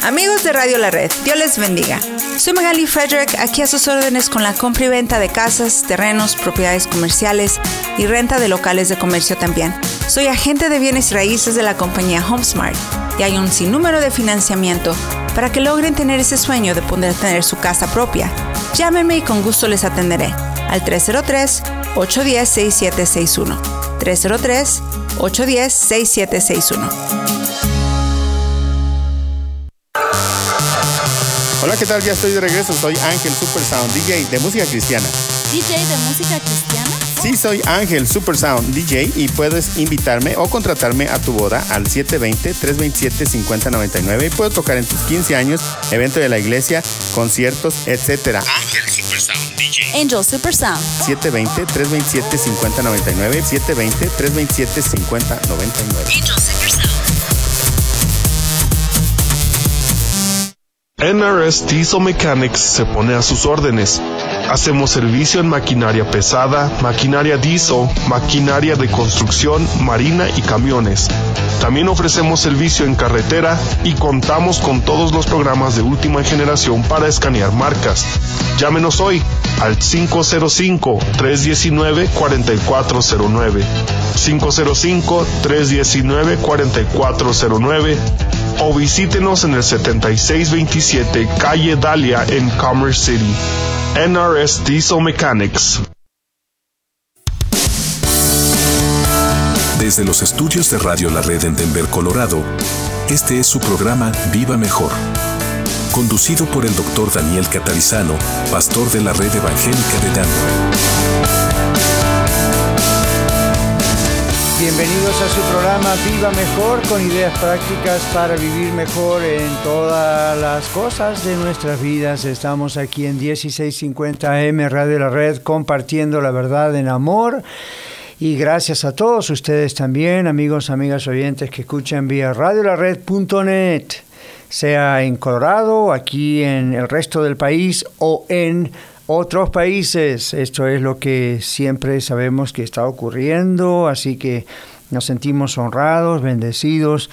Amigos de Radio La Red, Dios les bendiga. Soy Magali Frederick, aquí a sus órdenes con la compra y venta de casas, terrenos, propiedades comerciales y renta de locales de comercio también. Soy agente de bienes y raíces de la compañía HomeSmart y hay un sinnúmero de financiamiento para que logren tener ese sueño de poder tener su casa propia. Llámenme y con gusto les atenderé al 303-810-6761. 303-810-6761. Hola, ¿qué tal? Ya estoy de regreso. Soy Ángel Supersound, DJ de música cristiana. ¿DJ de música cristiana? Sí, soy Ángel Supersound, DJ, y puedes invitarme o contratarme a tu boda al 720-327-5099 y puedo tocar en tus 15 años, evento de la iglesia, conciertos, etc. Ángel Supersound, DJ. Angel Supersound. 720-327-5099, 720-327-5099. Angel Supersound. NRS Diesel Mechanics se pone a sus órdenes. Hacemos servicio en maquinaria pesada, maquinaria diesel, maquinaria de construcción, marina y camiones. También ofrecemos servicio en carretera y contamos con todos los programas de última generación para escanear marcas. Llámenos hoy al 505-319-4409. 505-319-4409 o visítenos en el 7627 Calle Dahlia en Commerce City. NRS Diesel Mechanics. Desde los estudios de Radio La Red en Denver, Colorado, este es su programa Viva Mejor, conducido por el Dr. Daniel Catarizano, pastor de la Red Evangélica de Denver. Bienvenidos a su programa Viva Mejor, con ideas prácticas para vivir mejor en todas las cosas de nuestras vidas. Estamos aquí en 1650 AM Radio La Red, compartiendo la verdad en amor. Y gracias a todos ustedes también, amigos, amigas oyentes que escuchan vía radiolared.net, sea en Colorado, aquí en el resto del país o en otros países. Esto es lo que siempre sabemos que está ocurriendo, así que nos sentimos honrados, bendecidos,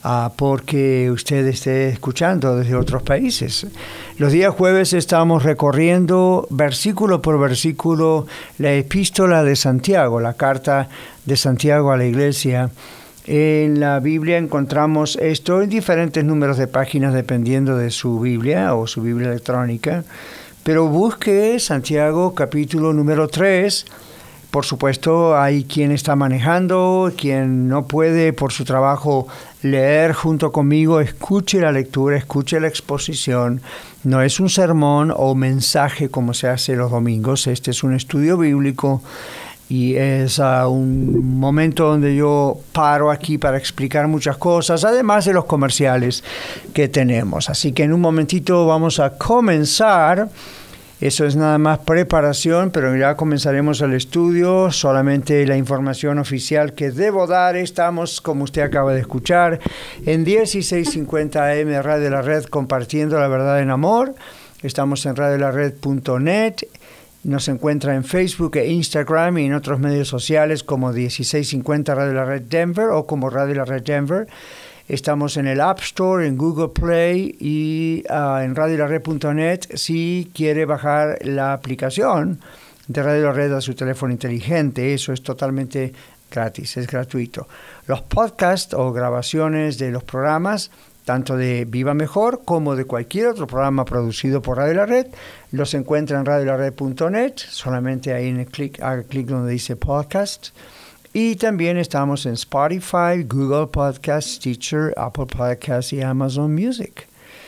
porque usted esté escuchando desde otros países. Los días jueves estamos recorriendo versículo por versículo la epístola de Santiago, la carta de Santiago a la iglesia. En la Biblia encontramos esto en diferentes números de páginas dependiendo de su Biblia o su Biblia electrónica. Pero busque Santiago capítulo número 3. Por supuesto, hay quien está manejando, quien no puede por su trabajo leer junto conmigo. Escuche la lectura, escuche la exposición. No es un sermón o mensaje como se hace los domingos. Este es un estudio bíblico y es un momento donde yo paro aquí para explicar muchas cosas, además de los comerciales que tenemos. Así que en un momentito vamos a comenzar. Eso es nada más preparación, pero ya comenzaremos el estudio. Solamente la información oficial que debo dar. Estamos, como usted acaba de escuchar, en 1650 AM Radio La Red, compartiendo la verdad en amor. Estamos en radiolared.net. Nos encuentra en Facebook e Instagram y en otros medios sociales como 1650 Radio La Red Denver o como Radio La Red Denver. Estamos en el App Store, en Google Play y en radiolared.net si quiere bajar la aplicación de Radio La Red a su teléfono inteligente. Eso es totalmente gratis, es gratuito. Los podcasts o grabaciones de los programas, tanto de Viva Mejor como de cualquier otro programa producido por Radio La Red, los encuentra en radiolared.net. Solamente ahí haga clic donde dice podcast. Y también estamos en Spotify, Google Podcasts, Stitcher, Apple Podcasts y Amazon Music.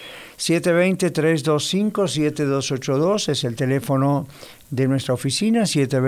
720-325-7282 es el teléfono de nuestra oficina,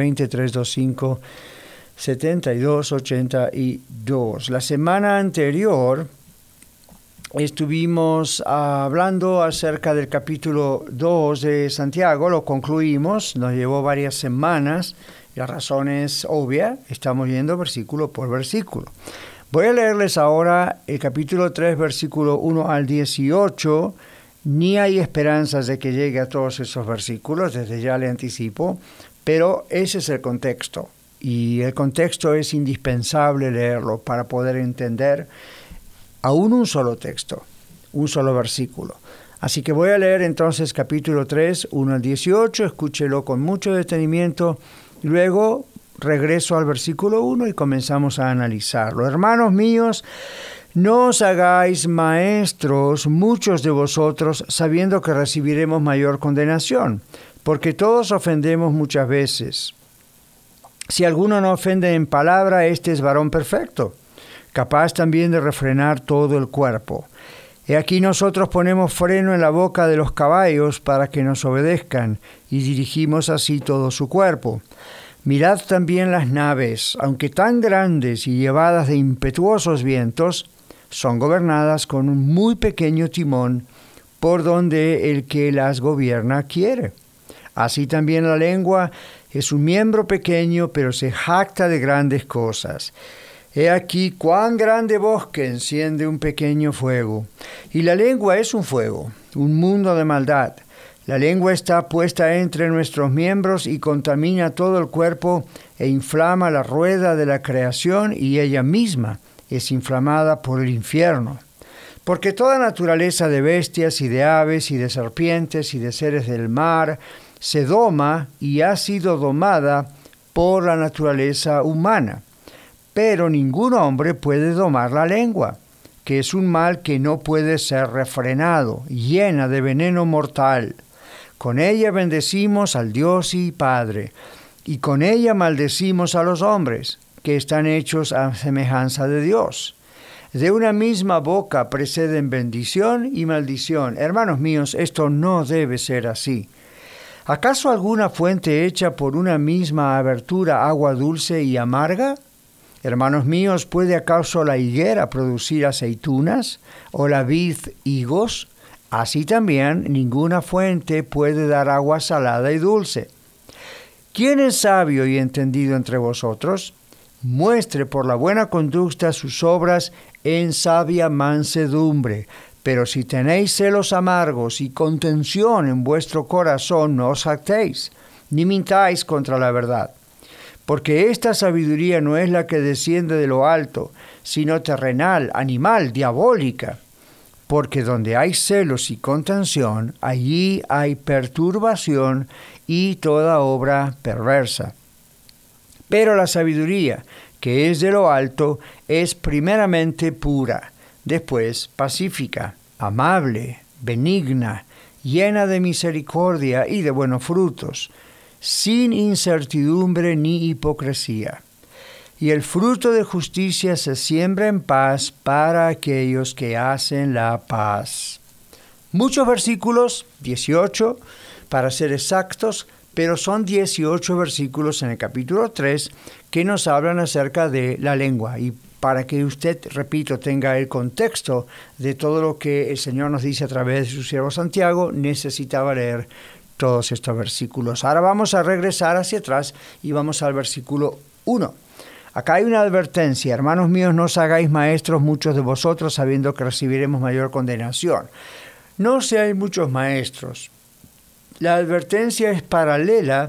720-325-7282. La semana anterior estuvimos hablando acerca del capítulo 2 de Santiago, lo concluimos, nos llevó varias semanas. La razón es obvia, estamos yendo versículo por versículo. Voy a leerles ahora el capítulo 3, versículo 1 al 18. Ni hay esperanzas de que llegue a todos esos versículos, desde ya le anticipo, pero ese es el contexto. Y el contexto es indispensable leerlo para poder entender aún un solo texto un solo versículo. Así que voy a leer entonces capítulo 3, 1 al 18, escúchelo con mucho detenimiento, y luego regreso al versículo 1 y comenzamos a analizarlo. Hermanos míos, no os hagáis maestros muchos de vosotros, sabiendo que recibiremos mayor condenación, porque todos ofendemos muchas veces. Si alguno no ofende en palabra, este es varón perfecto, capaz también de refrenar todo el cuerpo. He aquí nosotros ponemos freno en la boca de los caballos para que nos obedezcan, y dirigimos así todo su cuerpo. Mirad también las naves, aunque tan grandes y llevadas de impetuosos vientos, son gobernadas con un muy pequeño timón, por donde el que las gobierna quiere. Así también la lengua es un miembro pequeño, pero se jacta de grandes cosas. He aquí cuán grande bosque enciende un pequeño fuego. Y la lengua es un fuego, un mundo de maldad. La lengua está puesta entre nuestros miembros y contamina todo el cuerpo e inflama la rueda de la creación, y ella misma es inflamada por el infierno. Porque toda naturaleza de bestias y de aves y de serpientes y de seres del mar se doma y ha sido domada por la naturaleza humana. Pero ningún hombre puede domar la lengua, que es un mal que no puede ser refrenado, llena de veneno mortal. Con ella bendecimos al Dios y Padre, y con ella maldecimos a los hombres, que están hechos a semejanza de Dios. De una misma boca preceden bendición y maldición. Hermanos míos, esto no debe ser así. ¿Acaso alguna fuente hecha por una misma abertura agua dulce y amarga? Hermanos míos, ¿puede acaso la higuera producir aceitunas o la vid higos? Así también ninguna fuente puede dar agua salada y dulce. ¿Quién es sabio y entendido entre vosotros? Muestre por la buena conducta sus obras en sabia mansedumbre. Pero si tenéis celos amargos y contención en vuestro corazón, no os jactéis, ni mintáis contra la verdad. Porque esta sabiduría no es la que desciende de lo alto, sino terrenal, animal, diabólica. Porque donde hay celos y contención, allí hay perturbación y toda obra perversa. Pero la sabiduría, que es de lo alto, es primeramente pura, después pacífica, amable, benigna, llena de misericordia y de buenos frutos, sin incertidumbre ni hipocresía. Y el fruto de justicia se siembra en paz para aquellos que hacen la paz. Muchos versículos, 18 para ser exactos, pero son 18 versículos en el capítulo 3 que nos hablan acerca de la lengua. Y para que usted, repito, tenga el contexto de todo lo que el Señor nos dice a través de su siervo Santiago, necesitaba leer todos estos versículos. Ahora vamos a regresar hacia atrás y vamos al versículo 1. Acá hay una advertencia: hermanos míos, no os hagáis maestros muchos de vosotros, sabiendo que recibiremos mayor condenación. No seáis muchos maestros. La advertencia es paralela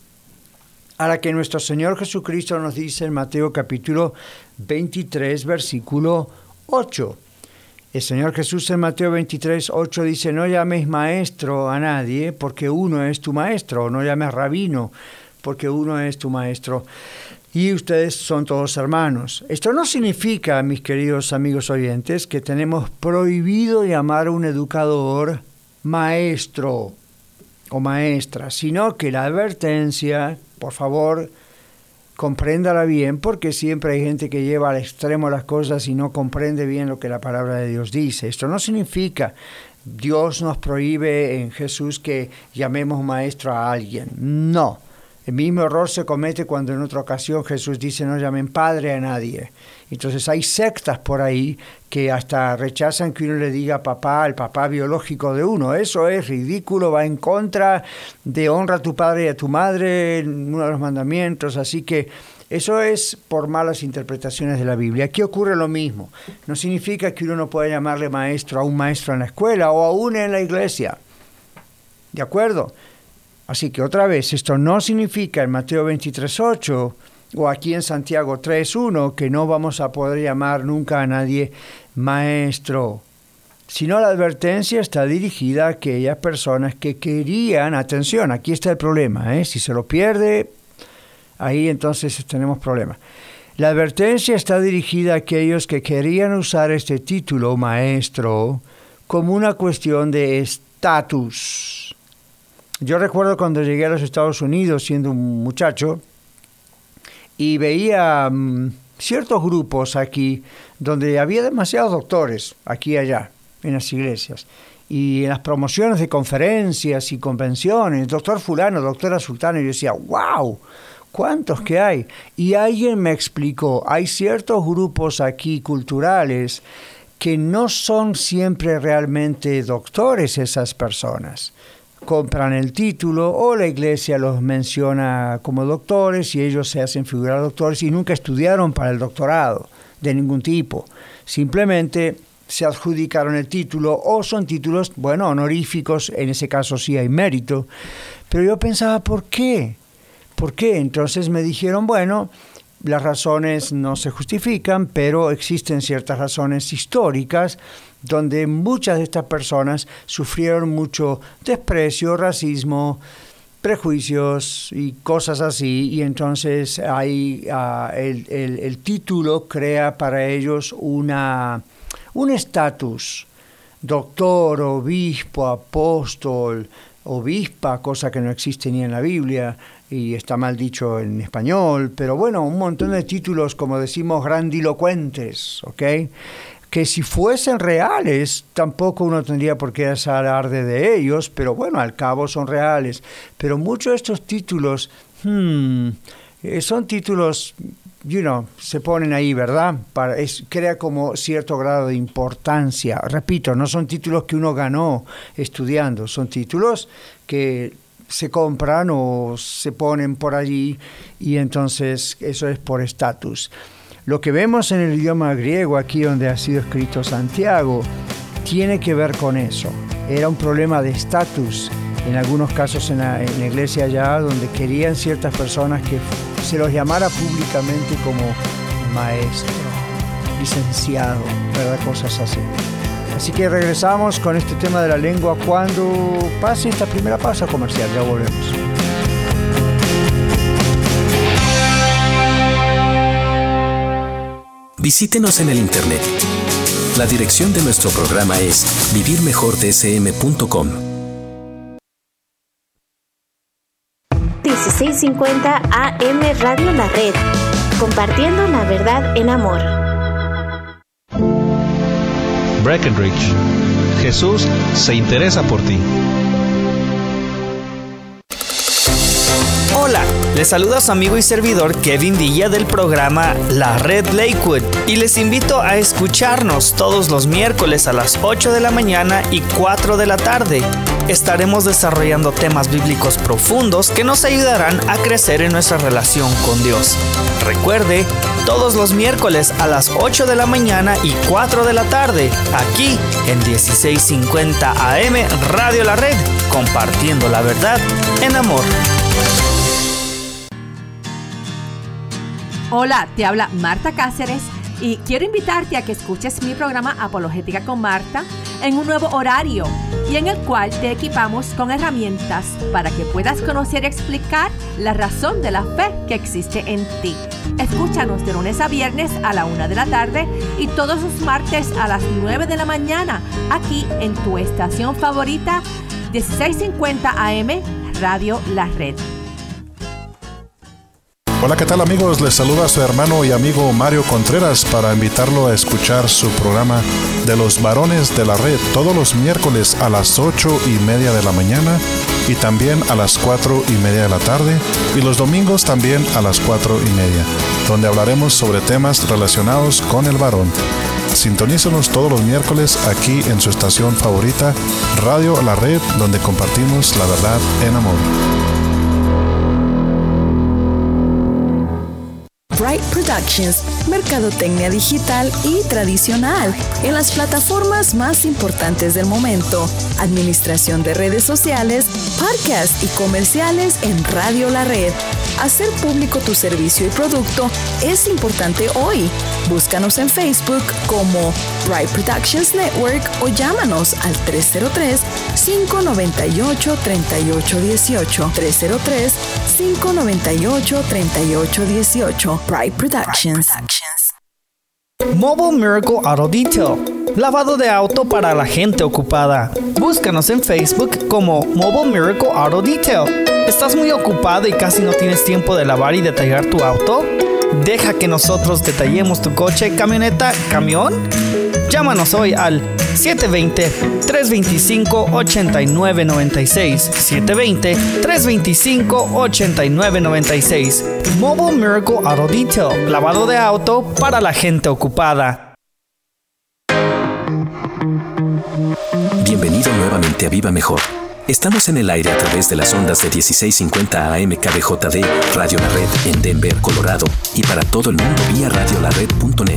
a la que nuestro Señor Jesucristo nos dice en Mateo capítulo 23, versículo 8. El Señor Jesús en Mateo 23, 8 dice: no llames maestro a nadie, porque uno es tu maestro. No llames rabino, porque uno es tu maestro. Y ustedes son todos hermanos. Esto no significa, mis queridos amigos oyentes, que tenemos prohibido llamar a un educador maestro o maestra, sino que la advertencia, por favor, compréndala bien, porque siempre hay gente que lleva al extremo las cosas y no comprende bien lo que la palabra de Dios dice. Esto no significa Dios nos prohíbe en Jesús que llamemos maestro a alguien. No. El mismo error se comete cuando en otra ocasión Jesús dice: no llamen padre a nadie. Entonces hay sectas por ahí que hasta rechazan que uno le diga papá al papá biológico de uno. Eso es ridículo, va en contra de honra a tu padre y a tu madre, uno de los mandamientos. Así que eso es por malas interpretaciones de la Biblia. Aquí ocurre lo mismo. No significa que uno no pueda llamarle maestro a un maestro en la escuela o aún en la iglesia. ¿De acuerdo? Así que otra vez, esto no significa en Mateo 23:8 o aquí en Santiago 3:1 que no vamos a poder llamar nunca a nadie maestro. sino la advertencia está dirigida a aquellas personas que querían, atención, aquí está el problema, si se lo pierde, ahí entonces tenemos problemas. La advertencia está dirigida a aquellos que querían usar este título, maestro, como una cuestión de estatus. Yo recuerdo cuando llegué a los Estados Unidos siendo un muchacho y veía ciertos grupos aquí donde había demasiados doctores, aquí y allá, en las iglesias. Y en las promociones de conferencias y convenciones, doctor fulano, doctora sultana, y yo decía, ¡wow! ¿Cuántos que hay? Y alguien me explicó, hay ciertos grupos aquí culturales que no son siempre realmente doctores esas personas. Compran el título o la iglesia los menciona como doctores y ellos se hacen figurar doctores y nunca estudiaron para el doctorado de ningún tipo. Simplemente se adjudicaron el título o son títulos, bueno, honoríficos, en ese caso sí hay mérito. Pero yo pensaba, ¿por qué? ¿Por qué? Entonces me dijeron, bueno, las razones no se justifican, pero existen ciertas razones históricas donde muchas de estas personas sufrieron mucho desprecio, racismo, prejuicios y cosas así, y entonces hay, el título crea para ellos un estatus, doctor, obispo, apóstol, obispa, cosa que no existe ni en la Biblia y está mal dicho en español, pero bueno, un montón de títulos, como decimos, grandilocuentes, ¿ok? Que si fuesen reales, tampoco uno tendría por qué hacer alarde de ellos, pero bueno, al cabo son reales. Pero muchos de estos títulos, son títulos, se ponen ahí, ¿verdad? Crea como cierto grado de importancia. Repito, no son títulos que uno ganó estudiando, son títulos que se compran o se ponen por allí y entonces eso es por estatus. Lo que vemos en el idioma griego, aquí donde ha sido escrito Santiago, tiene que ver con eso. Era un problema de estatus, en algunos casos en la iglesia allá, donde querían ciertas personas que se los llamara públicamente como maestro, licenciado, ¿verdad? Cosas así. Así que regresamos con este tema de la lengua cuando pase esta primera pausa comercial. Ya volvemos. Visítenos en el internet. La dirección de nuestro programa es vivirmejordsm.com. 1650 AM Radio La Red, compartiendo la verdad en amor. Breckenridge. Jesús se interesa por ti. Hola, les saluda su amigo y servidor Kevin Villa del programa La Red Lakewood y les invito a escucharnos todos los miércoles a las 8 de la mañana y 4 de la tarde. Estaremos desarrollando temas bíblicos profundos que nos ayudarán a crecer en nuestra relación con Dios. Recuerde, todos los miércoles a las 8 de la mañana y 4 de la tarde, aquí en 1650 AM Radio La Red, compartiendo la verdad en amor. Hola, te habla Marta Cáceres y quiero invitarte a que escuches mi programa Apologética con Marta en un nuevo horario y en el cual te equipamos con herramientas para que puedas conocer y explicar la razón de la fe que existe en ti. Escúchanos de lunes a viernes a la 1 de la tarde y todos los martes a las 9 de la mañana aquí en tu estación favorita 1650 AM Radio La Red. Hola, ¿qué tal amigos? Les saluda a su hermano y amigo Mario Contreras para invitarlo a escuchar su programa de los varones de la red todos los miércoles a las 8:30 de la mañana y también a las 4:30 de la tarde y los domingos también a las 4:30, donde hablaremos sobre temas relacionados con el varón. Sintonícenos todos los miércoles aquí en su estación favorita, Radio La Red, donde compartimos la verdad en amor. Bright Productions, mercadotecnia digital y tradicional en las plataformas más importantes del momento, administración de redes sociales, podcast y comerciales en Radio La Red. Hacer público tu servicio y producto es importante hoy. Búscanos en Facebook como Bright Productions Network o llámanos al 303-598-3818. 303-598-3818. Bright Productions. Mobile Miracle Auto Detail. Lavado de auto para la gente ocupada. Búscanos en Facebook como Mobile Miracle Auto Detail. ¿Estás muy ocupado y casi no tienes tiempo de lavar y detallar tu auto? Deja que nosotros detallemos tu coche, camioneta, camión. Llámanos hoy al 720-325-8996. 720-325-8996. Mobile Miracle Auto Detail. Lavado de auto para la gente ocupada. Bienvenido nuevamente a Viva Mejor. Estamos en el aire a través de las ondas de 1650 AM KBJD, Radio La Red en Denver, Colorado, y para todo el mundo vía radiolared.net.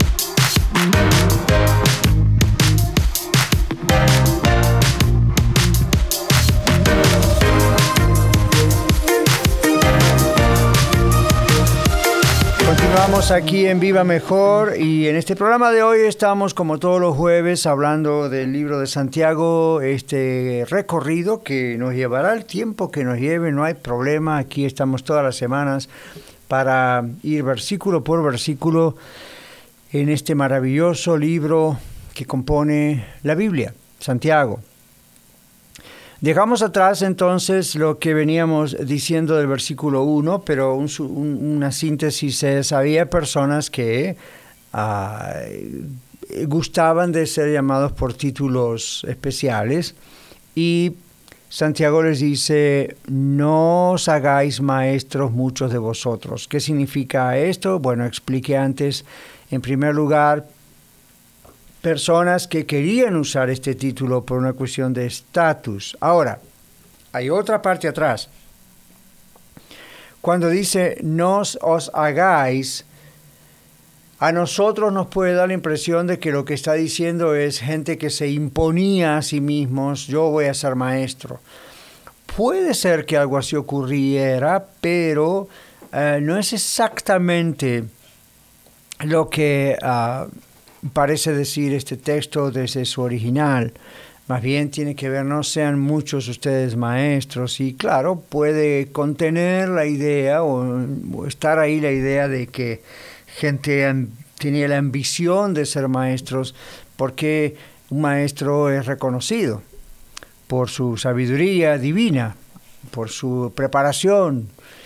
Continuamos aquí en Viva Mejor y en este programa de hoy estamos como todos los jueves hablando del libro de Santiago, este recorrido que nos llevará el tiempo que nos lleve, no hay problema, aquí estamos todas las semanas para ir versículo por versículo en este maravilloso libro que compone la Biblia, Santiago. Dejamos atrás entonces lo que veníamos diciendo del versículo 1, pero una síntesis es, había personas que gustaban de ser llamados por títulos especiales y Santiago les dice, no os hagáis maestros muchos de vosotros. ¿Qué significa esto? Bueno, expliqué antes, en primer lugar, personas que querían usar este título por una cuestión de estatus. Ahora, hay otra parte atrás. Cuando dice, no os hagáis, a nosotros nos puede dar la impresión de que lo que está diciendo es gente que se imponía a sí mismos, yo voy a ser maestro. Puede ser que algo así ocurriera, pero no es exactamente lo que parece decir este texto desde su original. Más bien tiene que ver, no sean muchos ustedes maestros, y claro, puede contener la idea o estar ahí la idea de que gente tenía la ambición de ser maestros, porque un maestro es reconocido por su sabiduría divina, por su preparación,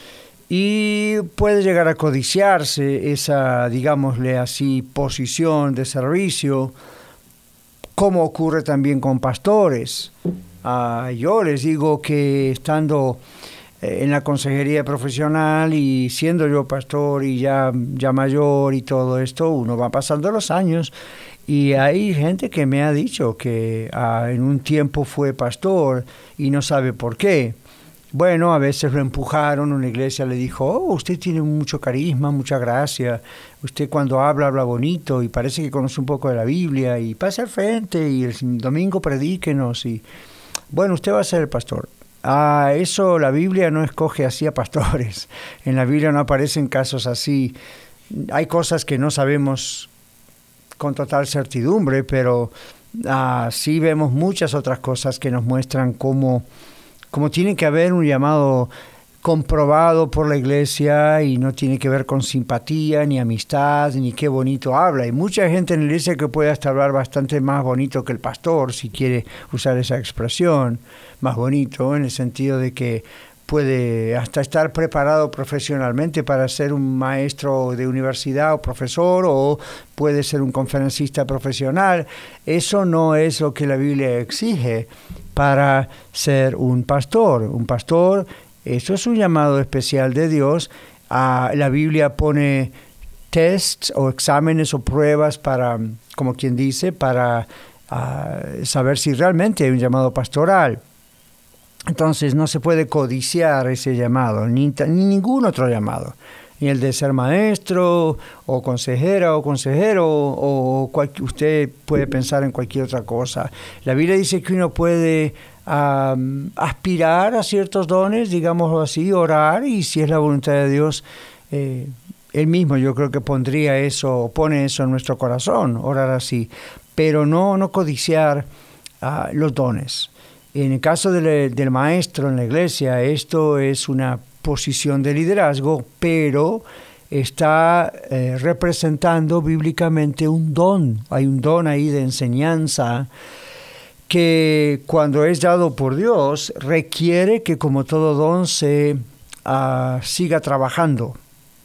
y puede llegar a codiciarse esa, digámosle así, posición de servicio, como ocurre también con pastores. Yo les digo que estando en la consejería profesional y siendo yo pastor y ya mayor y todo esto, uno va pasando los años y hay gente que me ha dicho que en un tiempo fue pastor y no sabe por qué. Bueno, a veces lo empujaron, una iglesia le dijo, usted tiene mucho carisma, mucha gracia, usted cuando habla bonito y parece que conoce un poco de la Biblia y pase al frente y el domingo predíquenos y bueno, usted va a ser el pastor. Eso la Biblia no escoge así a pastores, en la Biblia no aparecen casos así, hay cosas que no sabemos con total certidumbre, pero sí vemos muchas otras cosas que nos muestran cómo tiene que haber un llamado comprobado por la iglesia y no tiene que ver con simpatía, ni amistad, ni qué bonito habla. Hay mucha gente en la iglesia que puede hasta hablar bastante más bonito que el pastor, si quiere usar esa expresión, más bonito, en el sentido de que puede hasta estar preparado profesionalmente para ser un maestro de universidad o profesor, o puede ser un conferencista profesional. Eso no es lo que la Biblia exige para ser un pastor. Un pastor, eso es un llamado especial de Dios. La Biblia pone tests o exámenes o pruebas para, como quien dice, para saber si realmente hay un llamado pastoral. Entonces no se puede codiciar ese llamado, ni ningún otro llamado. ni el de ser maestro o consejera o consejero o usted puede pensar en cualquier otra cosa. La Biblia dice que uno puede aspirar a ciertos dones, digámoslo así, orar, y si es la voluntad de Dios, Él mismo yo creo que pone eso en nuestro corazón, orar así, pero no codiciar los dones. En el caso del maestro en la iglesia, esto es una posición de liderazgo, pero está representando bíblicamente un don. Hay un don ahí de enseñanza que cuando es dado por Dios requiere que, como todo don, se siga trabajando.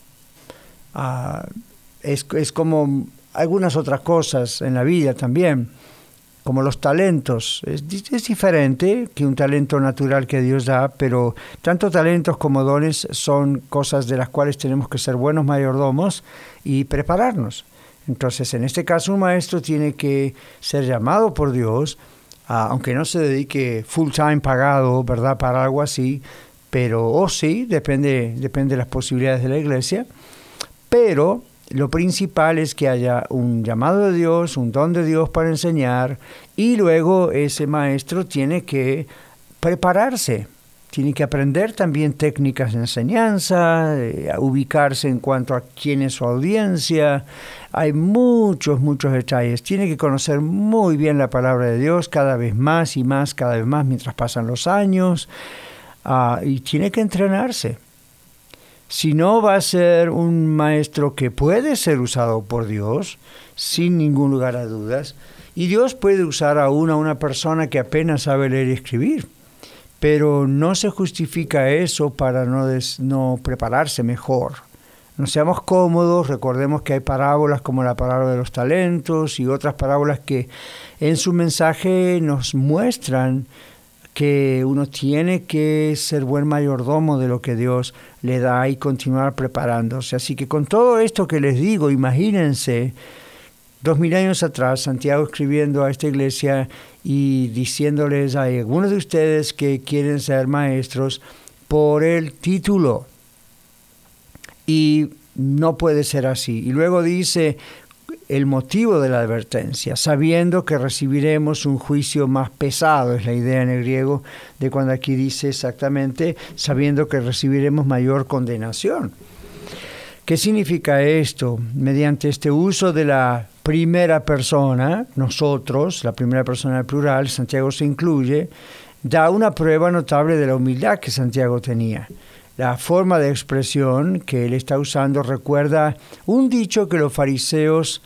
Es como algunas otras cosas en la vida también, como los talentos. Es diferente que un talento natural que Dios da, pero tanto talentos como dones son cosas de las cuales tenemos que ser buenos mayordomos y prepararnos. Entonces, en este caso, un maestro tiene que ser llamado por Dios, aunque no se dedique full time pagado, ¿verdad?, para algo así, pero sí, depende de las posibilidades de la iglesia, pero lo principal es que haya un llamado de Dios, un don de Dios para enseñar, y luego ese maestro tiene que prepararse, tiene que aprender también técnicas de enseñanza, ubicarse en cuanto a quién es su audiencia. Hay muchos detalles. Tiene que conocer muy bien la palabra de Dios cada vez más y más, cada vez más mientras pasan los años, y tiene que entrenarse. Si no, va a ser un maestro que puede ser usado por Dios, sin ningún lugar a dudas, y Dios puede usar aún a una persona que apenas sabe leer y escribir, pero no se justifica eso para no prepararse mejor. No seamos cómodos, recordemos que hay parábolas como la parábola de los talentos y otras parábolas que en su mensaje nos muestran que uno tiene que ser buen mayordomo de lo que Dios le da y continuar preparándose. Así que con todo esto que les digo, imagínense 2000 años atrás, Santiago escribiendo a esta iglesia y diciéndoles a algunos de ustedes que quieren ser maestros por el título. Y no puede ser así. Y luego dice el motivo de la advertencia, sabiendo que recibiremos un juicio más pesado, es la idea en el griego de cuando aquí dice exactamente, sabiendo que recibiremos mayor condenación. ¿Qué significa esto? Mediante este uso de la primera persona, nosotros, la primera persona del plural, Santiago se incluye, da una prueba notable de la humildad que Santiago tenía. La forma de expresión que él está usando recuerda un dicho que los fariseos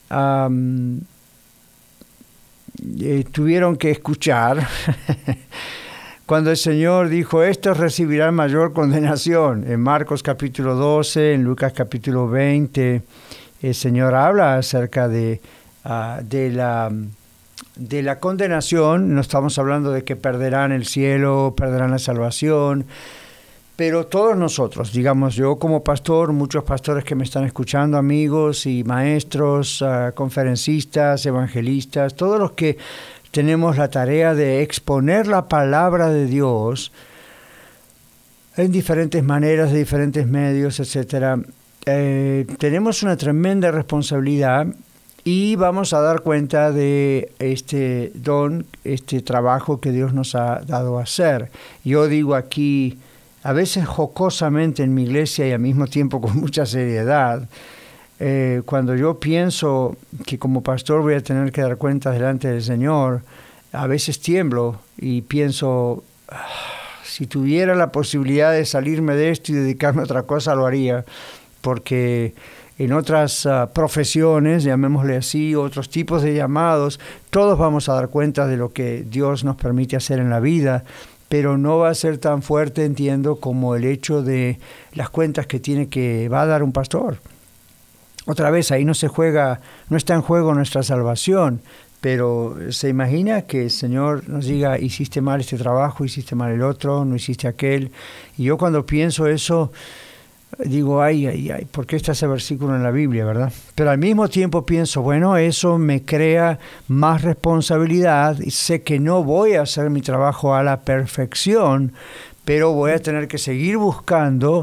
tuvieron que escuchar cuando el Señor dijo, estos recibirán mayor condenación. En Marcos capítulo 12, en Lucas capítulo 20, el Señor habla acerca de la condenación. No estamos hablando de que perderán el cielo, perderán la salvación, pero todos nosotros, digamos yo como pastor, muchos pastores que me están escuchando, amigos y maestros, conferencistas, evangelistas, todos los que tenemos la tarea de exponer la palabra de Dios en diferentes maneras, de diferentes medios, etc. Tenemos una tremenda responsabilidad y vamos a dar cuenta de este don, este trabajo que Dios nos ha dado a hacer. Yo digo aquí, a veces jocosamente en mi iglesia y al mismo tiempo con mucha seriedad, cuando yo pienso que como pastor voy a tener que dar cuenta delante del Señor, a veces tiemblo y pienso, si tuviera la posibilidad de salirme de esto y dedicarme a otra cosa, lo haría, porque en otras profesiones, llamémosle así, otros tipos de llamados, todos vamos a dar cuenta de lo que Dios nos permite hacer en la vida, pero no va a ser tan fuerte, entiendo, como el hecho de las cuentas que va a dar un pastor. Otra vez, ahí no está en juego nuestra salvación, pero se imagina que el Señor nos diga, hiciste mal este trabajo, hiciste mal el otro, no hiciste aquel. Y yo cuando pienso eso, digo, ay, ¿por qué está ese versículo en la Biblia, verdad? Pero al mismo tiempo pienso, bueno, eso me crea más responsabilidad y sé que no voy a hacer mi trabajo a la perfección, pero voy a tener que seguir buscando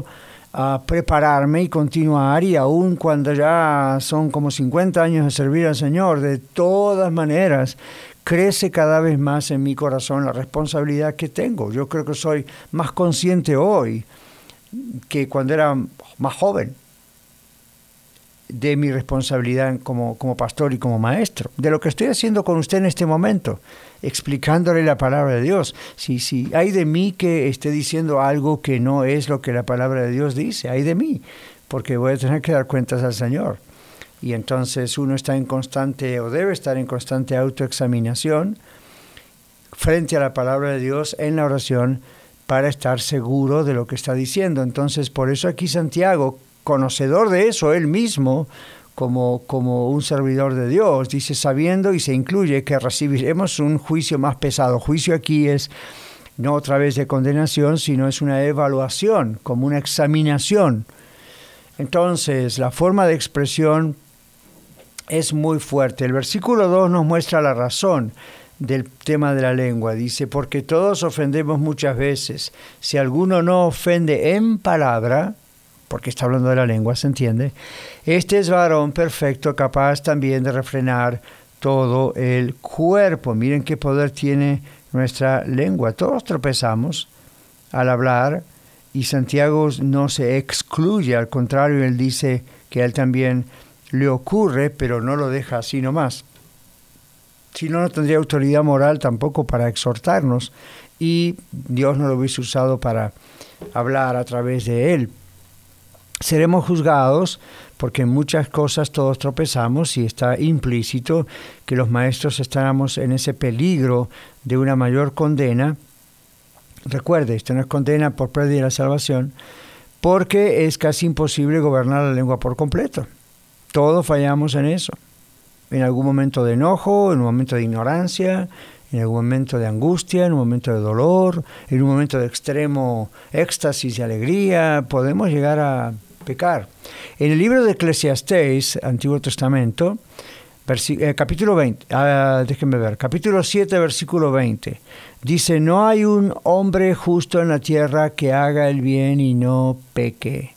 prepararme y continuar, y aún cuando ya son como 50 años de servir al Señor, de todas maneras, crece cada vez más en mi corazón la responsabilidad que tengo. Yo creo que soy más consciente hoy que cuando era más joven de mi responsabilidad como pastor y como maestro, de lo que estoy haciendo con usted en este momento, explicándole la palabra de Dios. Si hay de mí que esté diciendo algo que no es lo que la palabra de Dios dice, hay de mí, porque voy a tener que dar cuentas al Señor. Y entonces uno está en constante, o debe estar en constante autoexaminación frente a la palabra de Dios en la oración para estar seguro de lo que está diciendo. Entonces, por eso aquí Santiago, conocedor de eso, él mismo, como un servidor de Dios, dice, sabiendo, y se incluye, que recibiremos un juicio más pesado. Juicio aquí es no otra vez de condenación, sino es una evaluación, como una examinación. Entonces, la forma de expresión es muy fuerte. El versículo 2 nos muestra la razón del tema de la lengua. Dice, porque todos ofendemos muchas veces. Si alguno no ofende en palabra, porque está hablando de la lengua, ¿se entiende? Este es varón perfecto, capaz también de refrenar todo el cuerpo. Miren qué poder tiene nuestra lengua. Todos tropezamos al hablar, y Santiago no se excluye, al contrario, él dice que a él también le ocurre, pero no lo deja así nomás. Si no, no tendría autoridad moral tampoco para exhortarnos, y Dios no lo hubiese usado para hablar a través de él. Seremos juzgados porque en muchas cosas todos tropezamos, y está implícito que los maestros estamos en ese peligro de una mayor condena. Recuerde, esto no es condena por pérdida de la salvación, porque es casi imposible gobernar la lengua por completo. Todos fallamos en eso. En algún momento de enojo, en un momento de ignorancia, en algún momento de angustia, en un momento de dolor, en un momento de extremo éxtasis y alegría, podemos llegar a pecar. En el libro de Eclesiastés, Antiguo Testamento, capítulo 20, capítulo 7, versículo 20, dice, no hay un hombre justo en la tierra que haga el bien y no peque.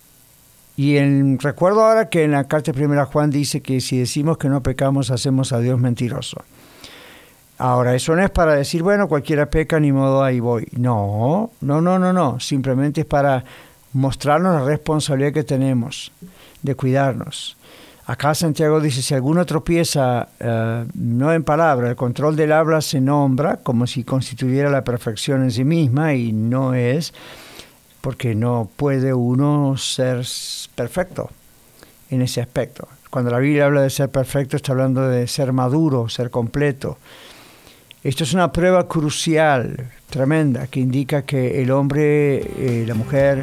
Y recuerdo ahora que en la carta primera Juan dice que si decimos que no pecamos, hacemos a Dios mentiroso. Ahora, eso no es para decir, bueno, cualquiera peca, ni modo, ahí voy. No. Simplemente es para mostrarnos la responsabilidad que tenemos de cuidarnos. Acá Santiago dice, si alguno tropieza, no en palabra, el control del habla se nombra como si constituyera la perfección en sí misma, y no es, porque no puede uno ser perfecto en ese aspecto. Cuando la Biblia habla de ser perfecto, está hablando de ser maduro, ser completo. Esto es una prueba crucial, tremenda, que indica que el hombre, la mujer,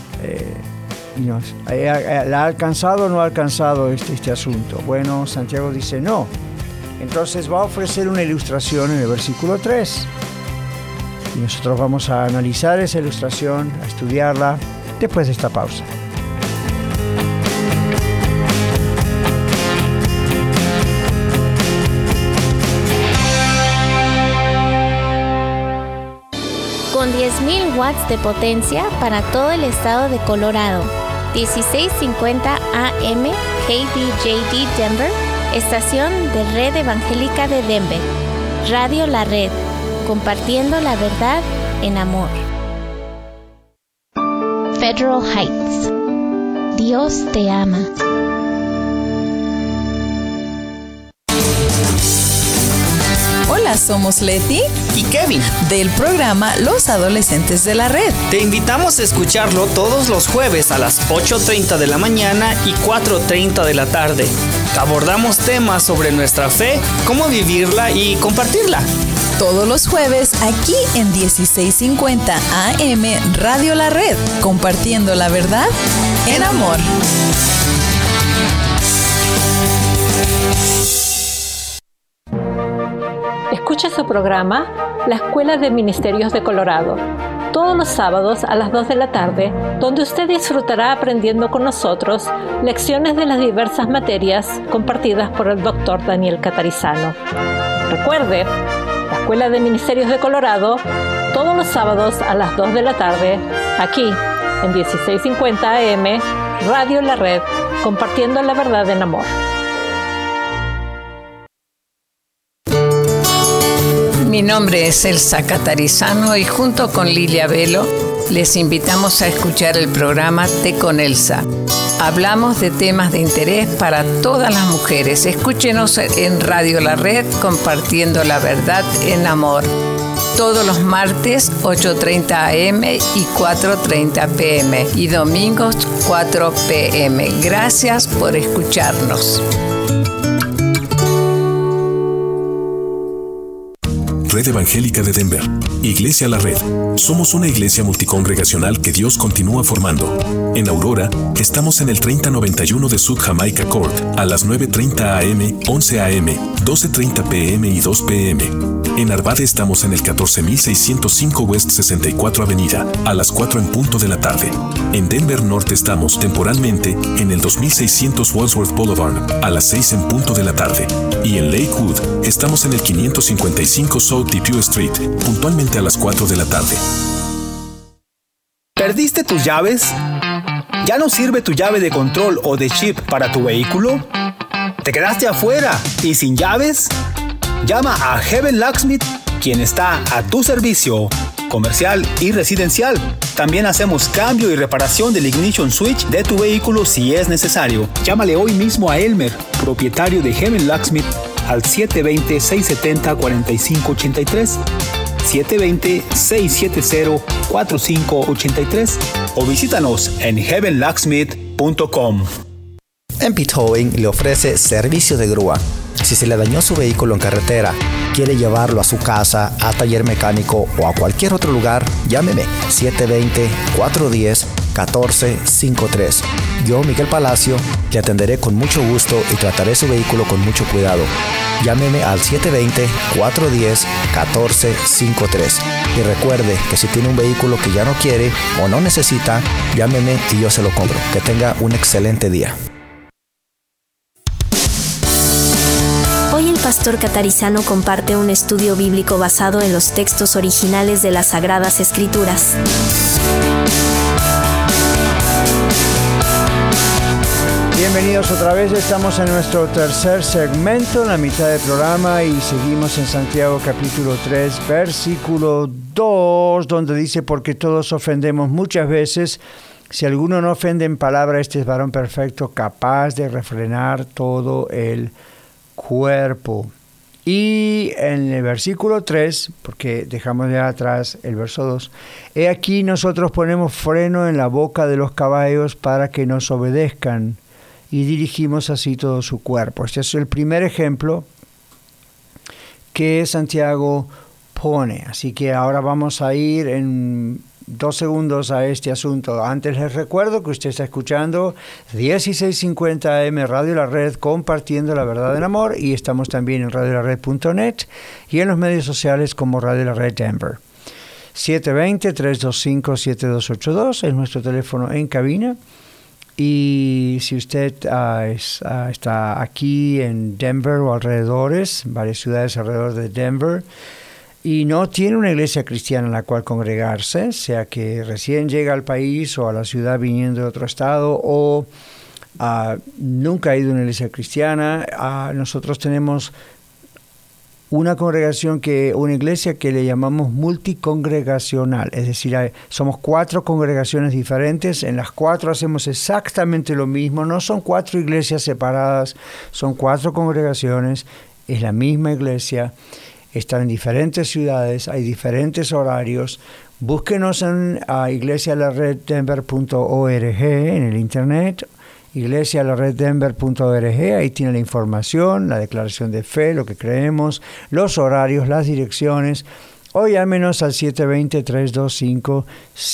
¿la ha alcanzado o no ha alcanzado este asunto? Bueno, Santiago dice no. Entonces va a ofrecer una ilustración en el versículo 3. Y nosotros vamos a analizar esa ilustración, a estudiarla, después de esta pausa. Con 10.000 watts de potencia para todo el estado de Colorado. 1650 AM KDJD Denver, estación de Red Evangélica de Denver. Radio La Red, compartiendo la verdad en amor. Federal Heights. Dios te ama. Hola, somos Leti y Kevin del programa Los Adolescentes de la Red. Te invitamos a escucharlo todos los jueves a las 8:30 de la mañana y 4:30 de la tarde. Abordamos temas sobre nuestra fe, cómo vivirla y compartirla. Todos los jueves aquí en 1650 AM Radio La Red, compartiendo la verdad en amor. Escucha su programa La Escuela de Ministerios de Colorado, todos los sábados a las 2 de la tarde, donde usted disfrutará aprendiendo con nosotros lecciones de las diversas materias compartidas por el Dr. Daniel Catarizano. Recuerde, La Escuela de Ministerios de Colorado, todos los sábados a las 2 de la tarde, aquí en 1650 AM, Radio La Red, compartiendo la verdad en amor. Mi nombre es Elsa Catarizano y junto con Lilia Velo les invitamos a escuchar el programa Té con Elsa. Hablamos de temas de interés para todas las mujeres. Escúchenos en Radio La Red, compartiendo la verdad en amor. Todos los martes, 8:30 AM y 4:30 PM. Y domingos, 4 PM. Gracias por escucharnos. Red Evangélica de Denver. Iglesia La Red. Somos una iglesia multicongregacional que Dios continúa formando. En Aurora, estamos en el 3091 de South Jamaica Court, a las 9:30 AM, 11 AM, 12:30 PM y 2 PM. En Arvada estamos en el 14605 West 64 Avenida, a las 4 en punto de la tarde. En Denver Norte estamos temporalmente en el 2600 Wadsworth Boulevard, a las 6 en punto de la tarde. Y en Lakewood estamos en el 555 South Depew Street, puntualmente a las 4 de la tarde. ¿Perdiste tus llaves? ¿Ya no sirve tu llave de control o de chip para tu vehículo? ¿Te quedaste afuera y sin llaves? Llama a Heaven Locksmith, quien está a tu servicio, comercial y residencial. También hacemos cambio y reparación del ignition switch de tu vehículo si es necesario. Llámale hoy mismo a Elmer, propietario de Heaven Locksmith, al 720-670-4583, 720-670-4583 o visítanos en heavenlocksmith.com. MP Towing le ofrece servicio de grúa. Si se le dañó su vehículo en carretera, quiere llevarlo a su casa, a taller mecánico o a cualquier otro lugar, llámeme 720-410-1453. Yo, Miguel Palacio, le atenderé con mucho gusto y trataré su vehículo con mucho cuidado. Llámeme al 720-410-1453. Y recuerde que si tiene un vehículo que ya no quiere o no necesita, llámeme y yo se lo compro. Que tenga un excelente día. Hoy el pastor Catarizano comparte un estudio bíblico basado en los textos originales de las Sagradas Escrituras. Bienvenidos otra vez, estamos en nuestro tercer segmento, en la mitad del programa, y seguimos en Santiago capítulo 3, versículo 2, donde dice: porque todos ofendemos muchas veces. Si alguno no ofende en palabra, este es varón perfecto, capaz de refrenar todo el cuerpo. Y en el versículo 3, porque dejamos ya atrás el verso 2, he aquí nosotros ponemos freno en la boca de los caballos para que nos obedezcan, y dirigimos así todo su cuerpo. Este es el primer ejemplo que Santiago pone. Así que ahora vamos a ir en 2 segundos a este asunto. Antes les recuerdo que usted está escuchando 1650 AM Radio La Red, compartiendo la verdad en amor, y estamos también en radiolared.net y en los medios sociales como Radio La Red Denver. 720-325-7282 es nuestro teléfono en cabina. Y si usted está aquí en Denver o alrededores, varias ciudades alrededor de Denver, y no tiene una iglesia cristiana en la cual congregarse, sea que recién llega al país o a la ciudad viniendo de otro estado, o nunca ha ido a una iglesia cristiana, nosotros tenemos una iglesia que le llamamos multicongregacional, es decir, somos 4 congregaciones diferentes, en las 4 hacemos exactamente lo mismo, no son 4 iglesias separadas, son 4 congregaciones, es la misma iglesia, están en diferentes ciudades, hay diferentes horarios. Búsquenos en iglesialareddenver.org en el internet, iglesialareddenver.org, ahí tiene la información, la declaración de fe, lo que creemos, los horarios, las direcciones. O llámenos al 720-325-7282,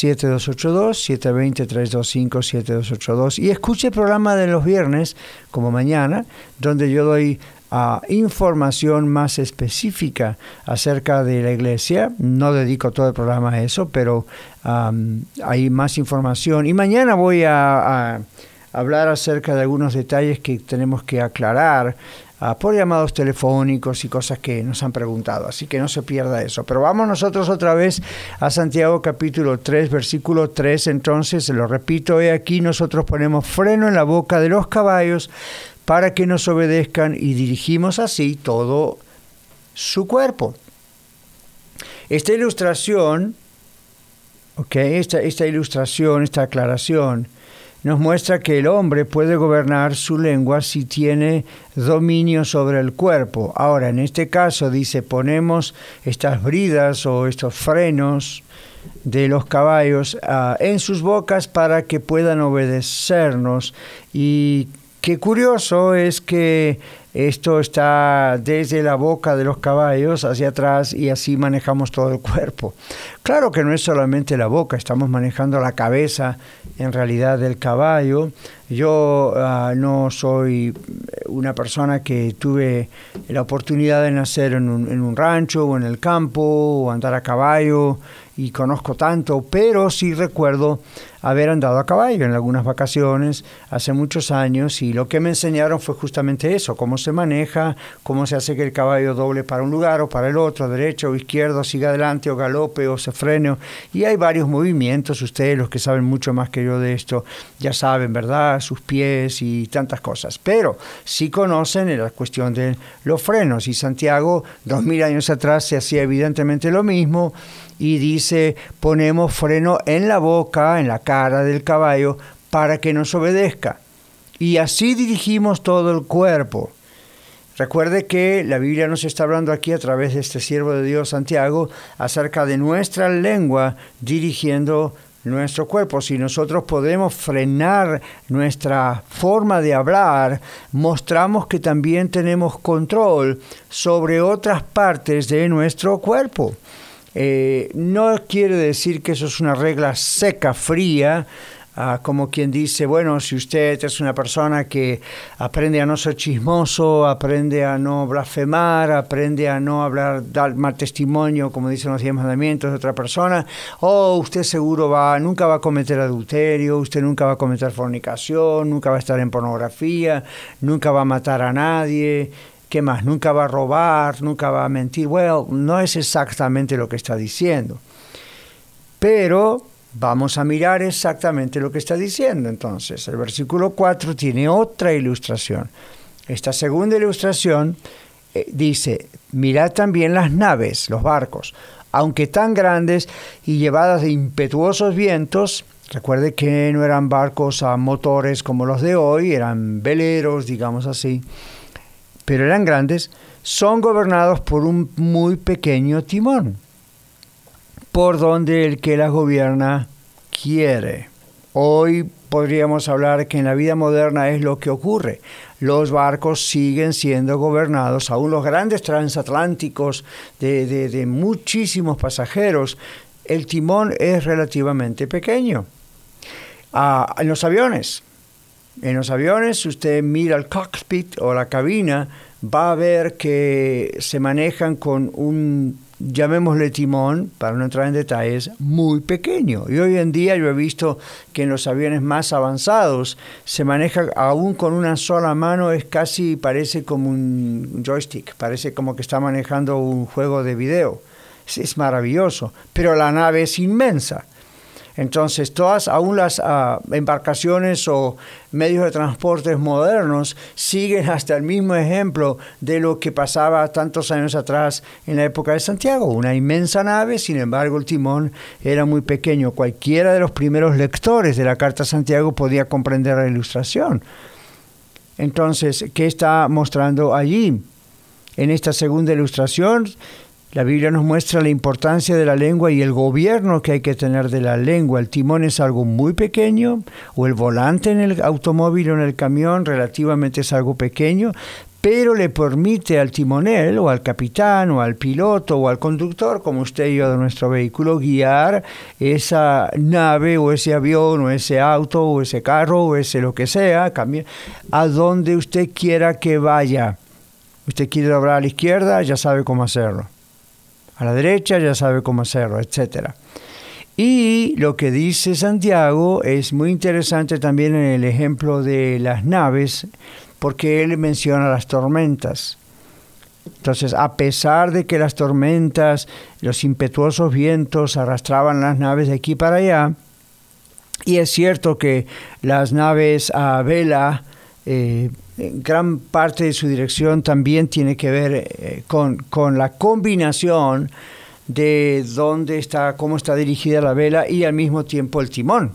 720-325-7282, y escuche el programa de los viernes, como mañana, donde yo doy información más específica acerca de la iglesia. No dedico todo el programa a eso, pero hay más información. Y mañana voy a hablar acerca de algunos detalles que tenemos que aclarar por llamados telefónicos y cosas que nos han preguntado, así que no se pierda eso. Pero vamos nosotros otra vez a Santiago capítulo 3, versículo 3, entonces, lo repito, he aquí nosotros ponemos freno en la boca de los caballos para que nos obedezcan y dirigimos así todo su cuerpo. Esta ilustración, esta ilustración, esta aclaración, nos muestra que el hombre puede gobernar su lengua si tiene dominio sobre el cuerpo. Ahora, en este caso dice, ponemos estas bridas o estos frenos de los caballos en sus bocas para que puedan obedecernos. Y qué curioso es que esto está desde la boca de los caballos hacia atrás y así manejamos todo el cuerpo. Claro que no es solamente la boca, estamos manejando la cabeza en realidad del caballo. Yo no soy una persona que tuve la oportunidad de nacer en un rancho o en el campo o andar a caballo y conozco tanto, pero sí recuerdo haber andado a caballo en algunas vacaciones hace muchos años y lo que me enseñaron fue justamente eso, cómo se maneja, cómo se hace que el caballo doble para un lugar o para el otro, derecho o izquierdo, siga adelante o galope o se frene. Y hay varios movimientos, ustedes los que saben mucho más que yo de esto ya saben, ¿verdad? Sus pies y tantas cosas, pero sí conocen la cuestión de los frenos y Santiago 2000 años atrás se hacía evidentemente lo mismo y dice ponemos freno en la boca, en la cara del caballo para que nos obedezca y así dirigimos todo el cuerpo. Recuerde que la Biblia nos está hablando aquí a través de este siervo de Dios Santiago acerca de nuestra lengua dirigiendo nuestro cuerpo. Si nosotros podemos frenar nuestra forma de hablar, mostramos que también tenemos control sobre otras partes de nuestro cuerpo. No quiere decir que eso es una regla seca, fría, como quien dice, bueno, si usted es una persona que aprende a no ser chismoso, aprende a no blasfemar, aprende a no hablar, dar mal testimonio, como dicen los 10 mandamientos de otra persona, usted seguro nunca va a cometer adulterio, usted nunca va a cometer fornicación, nunca va a estar en pornografía, nunca va a matar a nadie, ¿qué más? Nunca va a robar, nunca va a mentir. Bueno, no es exactamente lo que está diciendo, pero vamos a mirar exactamente lo que está diciendo. Entonces, el versículo 4 tiene otra ilustración. Esta segunda ilustración dice, mirad también las naves, los barcos, aunque tan grandes y llevadas de impetuosos vientos. Recuerde que no eran barcos a motores como los de hoy, eran veleros, digamos así, pero eran grandes, son gobernados por un muy pequeño timón, por donde el que las gobierna quiere. Hoy podríamos hablar que en la vida moderna es lo que ocurre. Los barcos siguen siendo gobernados, aún los grandes transatlánticos de muchísimos pasajeros, el timón es relativamente pequeño. En los aviones, si usted mira el cockpit o la cabina, va a ver que se manejan con un, llamémosle timón, para no entrar en detalles, muy pequeño. Y hoy en día yo he visto que en los aviones más avanzados se maneja aún con una sola mano, parece como un joystick, parece como que está manejando un juego de video. Es maravilloso, pero la nave es inmensa. Entonces, aún las embarcaciones o medios de transporte modernos siguen hasta el mismo ejemplo de lo que pasaba tantos años atrás en la época de Santiago. Una inmensa nave, sin embargo, el timón era muy pequeño. Cualquiera de los primeros lectores de la Carta a Santiago podía comprender la ilustración. Entonces, ¿qué está mostrando allí? En esta segunda ilustración, la Biblia nos muestra la importancia de la lengua y el gobierno que hay que tener de la lengua. El timón es algo muy pequeño, o el volante en el automóvil o en el camión relativamente es algo pequeño, pero le permite al timonel o al capitán o al piloto o al conductor, como usted y yo de nuestro vehículo, guiar esa nave o ese avión o ese auto o ese carro o ese lo que sea, a donde usted quiera que vaya. Usted quiere doblar a la izquierda, ya sabe cómo hacerlo. A la derecha ya sabe cómo hacerlo, etc. Y lo que dice Santiago es muy interesante también en el ejemplo de las naves, porque él menciona las tormentas. Entonces, a pesar de que las tormentas, los impetuosos vientos arrastraban las naves de aquí para allá, y es cierto que las naves a vela, gran parte de su dirección también tiene que ver con la combinación de cómo está dirigida la vela y al mismo tiempo el timón.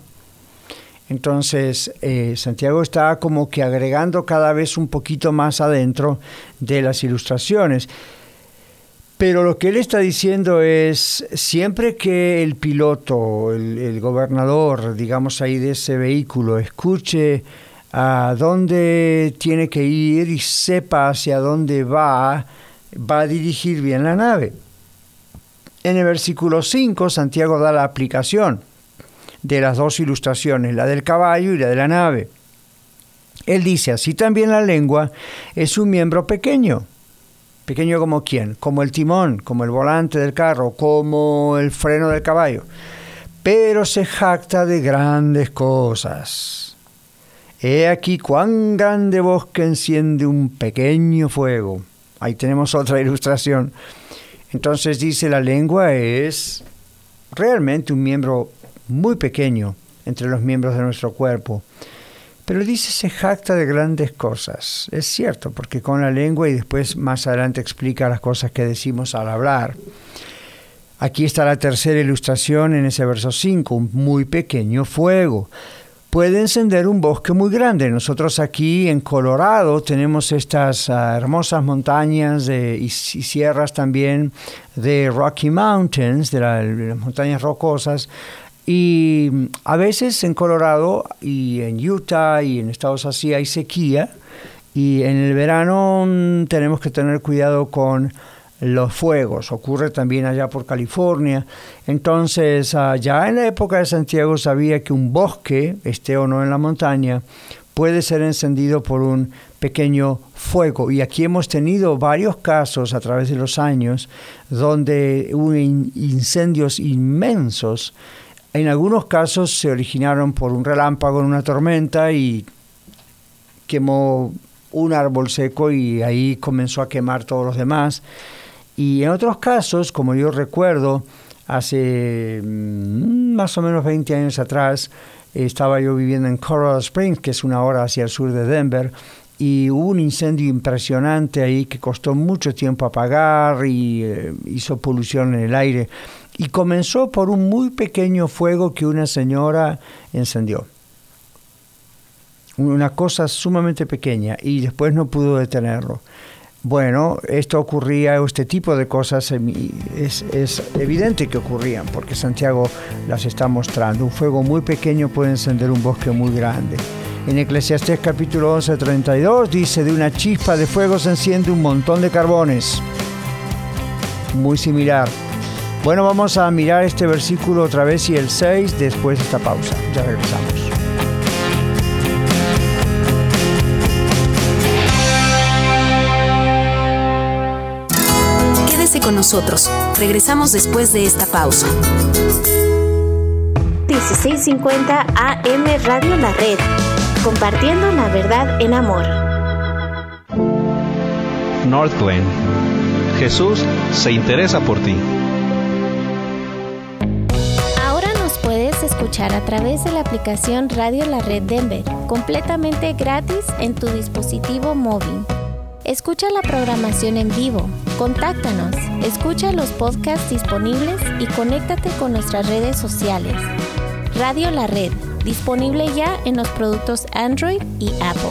Entonces, Santiago está como que agregando cada vez un poquito más adentro de las ilustraciones. Pero lo que él está diciendo es, siempre que el piloto, el gobernador, digamos ahí de ese vehículo, escuche a dónde tiene que ir y sepa hacia dónde va a dirigir bien la nave. En el versículo 5, Santiago da la aplicación de las dos ilustraciones, la del caballo y la de la nave. Él dice, así también la lengua es un miembro pequeño. ¿Pequeño como quién? Como el timón, como el volante del carro, como el freno del caballo. Pero se jacta de grandes cosas. He aquí cuán grande bosque enciende un pequeño fuego. Ahí tenemos otra ilustración. Entonces dice, la lengua es realmente un miembro muy pequeño entre los miembros de nuestro cuerpo. Pero dice, se jacta de grandes cosas. Es cierto, porque con la lengua, y después más adelante explica las cosas que decimos al hablar. Aquí está la tercera ilustración en ese verso 5, un muy pequeño fuego. Puede encender un bosque muy grande. Nosotros aquí en Colorado tenemos estas hermosas montañas y sierras también de Rocky Mountains, de las montañas rocosas. Y a veces en Colorado y en Utah y en estados así hay sequía, y en el verano tenemos que tener cuidado con los fuegos. Ocurre también allá por California. Entonces, ya en la época de Santiago sabía que un bosque, esté o no en la montaña, puede ser encendido por un pequeño fuego. Y aquí hemos tenido varios casos a través de los años donde hubo incendios inmensos. En algunos casos se originaron por un relámpago en una tormenta y quemó un árbol seco y ahí comenzó a quemar todos los demás. Y en otros casos, como yo recuerdo, hace más o menos 20 años atrás, estaba yo viviendo en Colorado Springs, que es una hora hacia el sur de Denver, y hubo un incendio impresionante ahí que costó mucho tiempo apagar y hizo polución en el aire. Y comenzó por un muy pequeño fuego que una señora encendió. Una cosa sumamente pequeña, y después no pudo detenerlo. Bueno, esto ocurría, este tipo de cosas es evidente que ocurrían, porque Santiago las está mostrando. Un fuego muy pequeño puede encender un bosque muy grande. En Eclesiastés capítulo 11:32 dice, de una chispa de fuego se enciende un montón de carbones. Muy similar. Bueno, vamos a mirar este versículo otra vez y el 6 después de esta pausa. Ya regresamos. Quédese con nosotros. Regresamos después de esta pausa. 1650 AM Radio La Red. Compartiendo la verdad en amor. North Glen. Jesús se interesa por ti. Ahora nos puedes escuchar a través de la aplicación Radio La Red Denver, completamente gratis en tu dispositivo móvil. Escucha la programación en vivo, contáctanos, escucha los podcasts disponibles y conéctate con nuestras redes sociales. Radio La Red, disponible ya en los productos Android y Apple.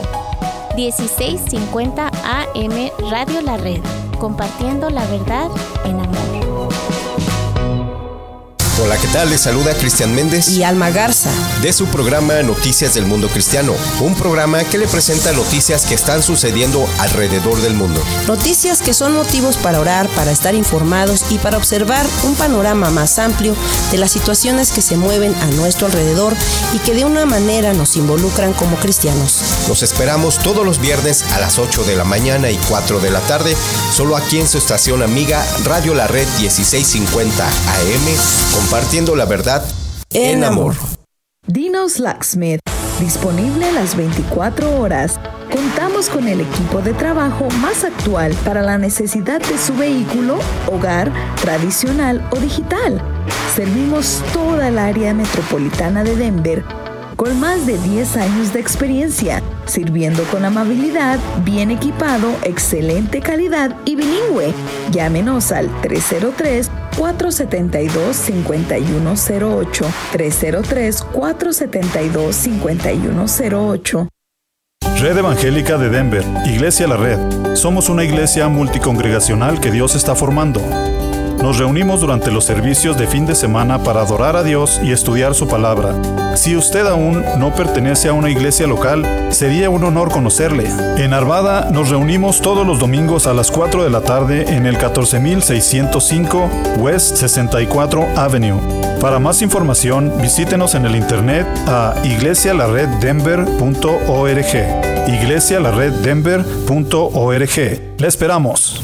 1650 AM Radio La Red, compartiendo la verdad en amor. Hola, ¿qué tal? Les saluda Cristian Méndez y Alma Garza de su programa Noticias del Mundo Cristiano, un programa que le presenta noticias que están sucediendo alrededor del mundo. Noticias que son motivos para orar, para estar informados y para observar un panorama más amplio de las situaciones que se mueven a nuestro alrededor y que de una manera nos involucran como cristianos. Los esperamos todos los viernes a las 8 de la mañana y 4 de la tarde, solo aquí en su estación amiga Radio La Red 1650 AM, compartiendo la verdad en amor. Dino's Locksmith, disponible las 24 horas. Contamos con el equipo de trabajo más actual para la necesidad de su vehículo, hogar, tradicional o digital. Servimos toda el área metropolitana de Denver con más de 10 años de experiencia, sirviendo con amabilidad, bien equipado, excelente calidad y bilingüe. Llámenos al 303-472-5108, 303-472-5108. Red Evangélica de Denver, Iglesia La Red. Somos una iglesia multicongregacional que Dios está formando. Nos reunimos durante los servicios de fin de semana para adorar a Dios y estudiar su palabra. Si usted aún no pertenece a una iglesia local, sería un honor conocerle. En Arvada nos reunimos todos los domingos a las 4 de la tarde en el 14605 West 64 Avenue. Para más información, visítenos en el internet a iglesialareddenver.org. iglesialareddenver.org. ¡Le esperamos!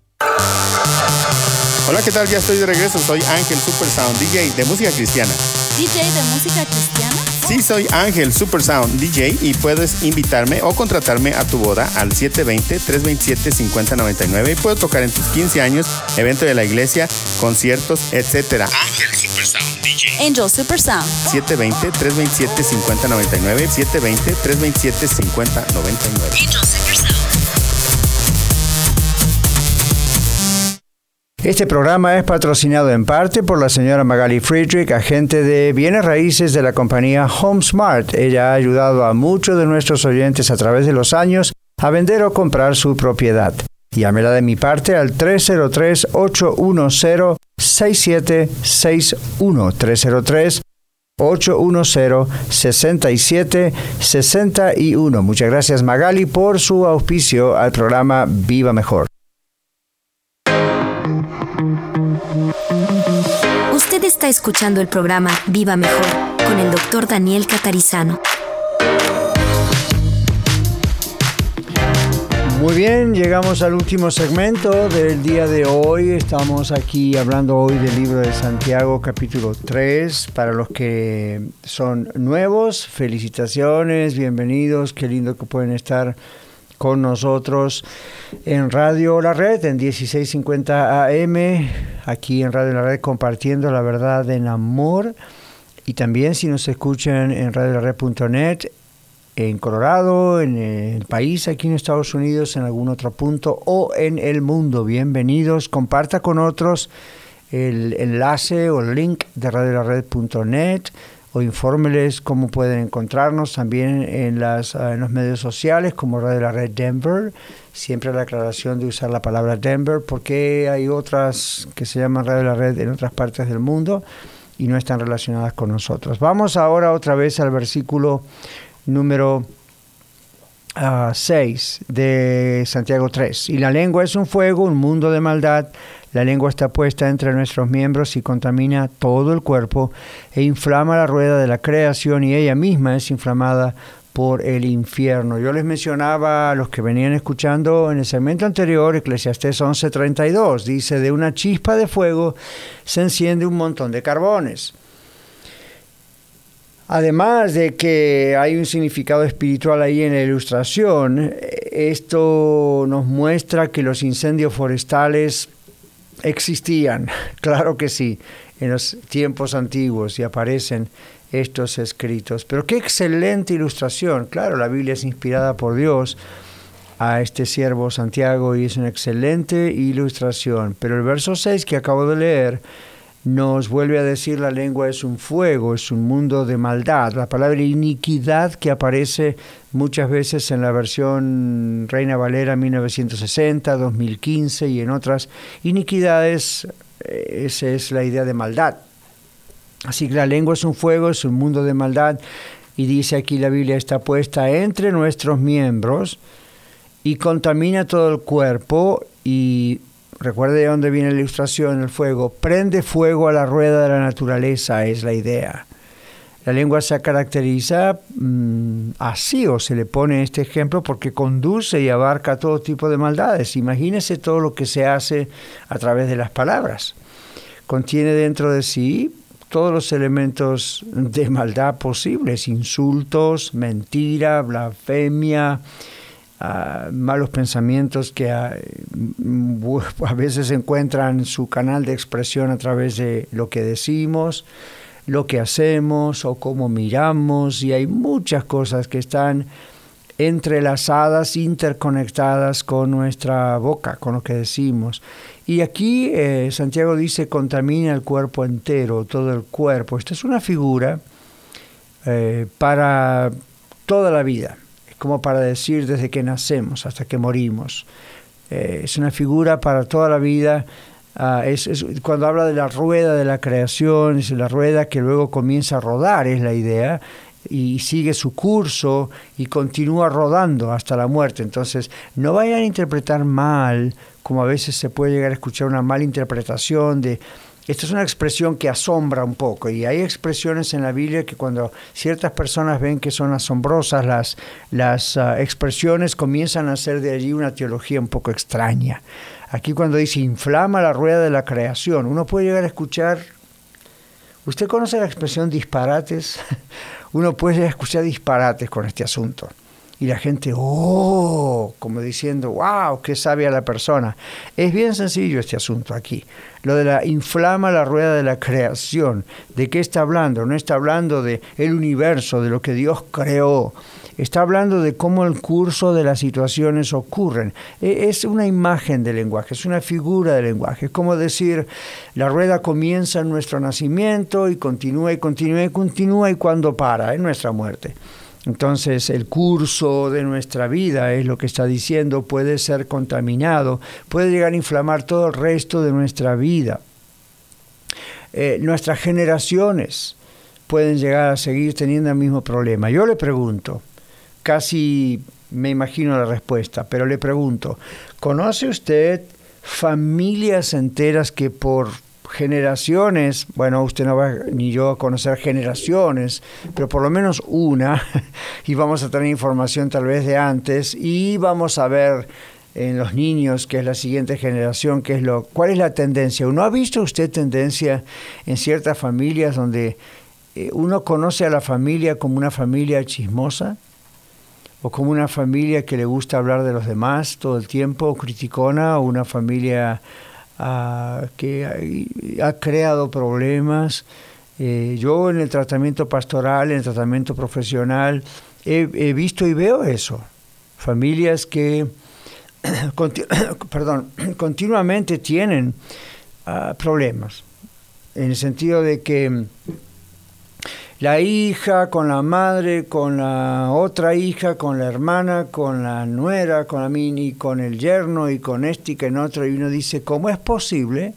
Hola, ¿qué tal? Ya estoy de regreso. Soy Ángel Super Sound, DJ de música cristiana. ¿DJ de música cristiana? Sí, soy Ángel Super Sound, DJ, y puedes invitarme o contratarme a tu boda al 720-327-5099 y puedo tocar en tus 15 años, evento de la iglesia, conciertos, etc. Ángel Super Sound, DJ. Angel Super Sound. 720-327-5099, 720-327-5099. Angel Super Sound. Este programa es patrocinado en parte por la señora Magali Friedrich, agente de bienes raíces de la compañía HomeSmart. Ella ha ayudado a muchos de nuestros oyentes a través de los años a vender o comprar su propiedad. Llámela de mi parte al 303-810-6761. 303-810-6761. Muchas gracias, Magali, por su auspicio al programa Viva Mejor. Usted está escuchando el programa Viva Mejor con el Dr. Daniel Catarizano. Muy bien, llegamos al último segmento del día de hoy. Estamos aquí hablando hoy del libro de Santiago, capítulo 3. Para los que son nuevos, felicitaciones, bienvenidos. Qué lindo que pueden estar con nosotros en Radio La Red, en 1650 AM, aquí en Radio La Red, compartiendo la verdad en amor. Y también si nos escuchan en radiolared.net, en Colorado, en el país, aquí en Estados Unidos, en algún otro punto o en el mundo. Bienvenidos, comparta con otros el enlace o el link de radiolared.net o infórmeles cómo pueden encontrarnos también en los medios sociales como Radio La Red Denver. Siempre la aclaración de usar la palabra Denver porque hay otras que se llaman Radio La Red en otras partes del mundo y no están relacionadas con nosotros. Vamos ahora otra vez al versículo número 6 de Santiago 3. Y la lengua es un fuego, un mundo de maldad. La lengua está puesta entre nuestros miembros y contamina todo el cuerpo e inflama la rueda de la creación y ella misma es inflamada por el infierno. Yo les mencionaba a los que venían escuchando en el segmento anterior, Eclesiastés 11:32, dice, de una chispa de fuego se enciende un montón de carbones. Además de que hay un significado espiritual ahí en la ilustración, esto nos muestra que los incendios forestales existían, claro que sí, en los tiempos antiguos y aparecen estos escritos. Pero qué excelente ilustración. Claro, la Biblia es inspirada por Dios a este siervo Santiago y es una excelente ilustración. Pero el verso 6 que acabo de leer nos vuelve a decir la lengua es un fuego, es un mundo de maldad. La palabra iniquidad que aparece muchas veces en la versión Reina Valera 1960, 2015 y en otras iniquidades, esa es la idea de maldad. Así que la lengua es un fuego, es un mundo de maldad y dice aquí la Biblia está puesta entre nuestros miembros y contamina todo el cuerpo y recuerde de dónde viene la ilustración, el fuego. Prende fuego a la rueda de la naturaleza, es la idea. La lengua se caracteriza así, o se le pone este ejemplo, porque conduce y abarca todo tipo de maldades. Imagínese todo lo que se hace a través de las palabras. Contiene dentro de sí todos los elementos de maldad posibles, insultos, mentira, blasfemia, malos pensamientos que a veces encuentran su canal de expresión a través de lo que decimos, lo que hacemos o cómo miramos, y hay muchas cosas que están entrelazadas, interconectadas con nuestra boca, con lo que decimos. Y aquí Santiago dice, contamina el cuerpo entero, todo el cuerpo. Esta es una figura para toda la vida. Como para decir desde que nacemos hasta que morimos. Es una figura para toda la vida. Cuando habla de la rueda de la creación, es la rueda que luego comienza a rodar, es la idea, y sigue su curso y continúa rodando hasta la muerte. Entonces, no vayan a interpretar mal, como a veces se puede llegar a escuchar una mala interpretación de... Esta es una expresión que asombra un poco, y hay expresiones en la Biblia que cuando ciertas personas ven que son asombrosas, las expresiones comienzan a hacer de allí una teología un poco extraña. Aquí cuando dice inflama la rueda de la creación, uno puede llegar a escuchar... ¿Usted conoce la expresión disparates? Uno puede llegar a escuchar disparates con este asunto. Y la gente, como diciendo, wow, qué sabia la persona. Es bien sencillo este asunto aquí. Lo de la inflama la rueda de la creación. ¿De qué está hablando? No está hablando de el universo, de lo que Dios creó. Está hablando de cómo el curso de las situaciones ocurren. Es una imagen del lenguaje, es una figura del lenguaje. Es como decir, la rueda comienza en nuestro nacimiento y continúa y continúa y continúa, y cuando para, en nuestra muerte. Entonces el curso de nuestra vida, es lo que está diciendo, puede ser contaminado, puede llegar a inflamar todo el resto de nuestra vida. Nuestras generaciones pueden llegar a seguir teniendo el mismo problema. Yo le pregunto, casi me imagino la respuesta, pero le pregunto, ¿conoce usted familias enteras que por generaciones, bueno, usted no va ni yo a conocer generaciones, pero por lo menos una, y vamos a tener información tal vez de antes, y vamos a ver en los niños, que es la siguiente generación, cuál es la tendencia? ¿No ha visto usted tendencia en ciertas familias donde uno conoce a la familia como una familia chismosa? ¿O como una familia que le gusta hablar de los demás todo el tiempo, o criticona, o una familia que ha creado problemas? Yo en el tratamiento pastoral, en el tratamiento profesional, he visto y veo eso. Familias que continuamente tienen problemas, en el sentido de que la hija con la madre, con la otra hija, con la hermana, con la nuera, con la mini, con el yerno y con este y con otro, y uno dice, ¿cómo es posible